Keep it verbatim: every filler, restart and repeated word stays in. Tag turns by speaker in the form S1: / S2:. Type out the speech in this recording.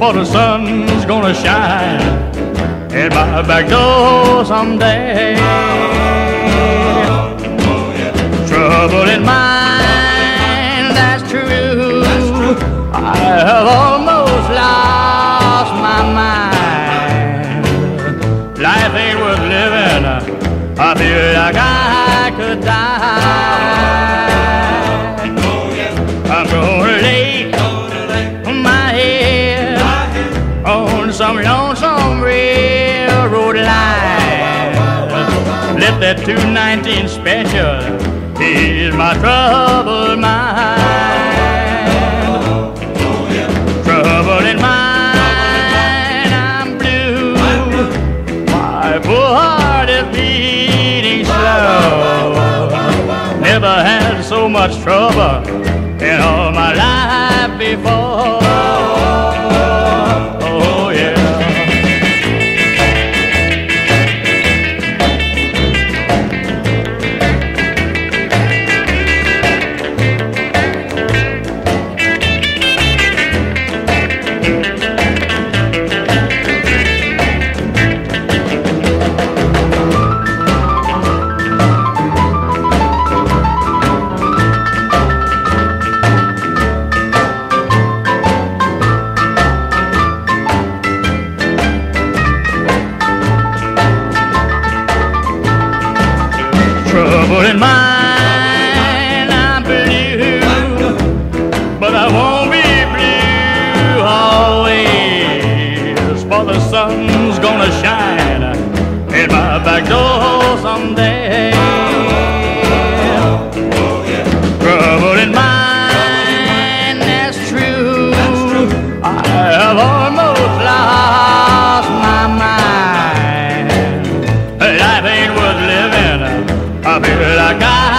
S1: for the sun's gonna shine at my back door someday. Trouble in mind, that's true. I have almost lost my mind. Life ain't worth living. I feel like I could die. I'm gonna lay my head on some lonesome railroad line. Let that two nineteen special ease my troubled mind. Trouble in mind, I'm blue. My poor heart is beating slow. Never had so much trouble in all my life before. Oh yeah. Trouble in mind, I'm blue, but I won't be blue always, for the sun's gonna shine in my back door someday. Trouble in mind, that's true. I have almost lost my mind. Life ain't worth living. I feel like I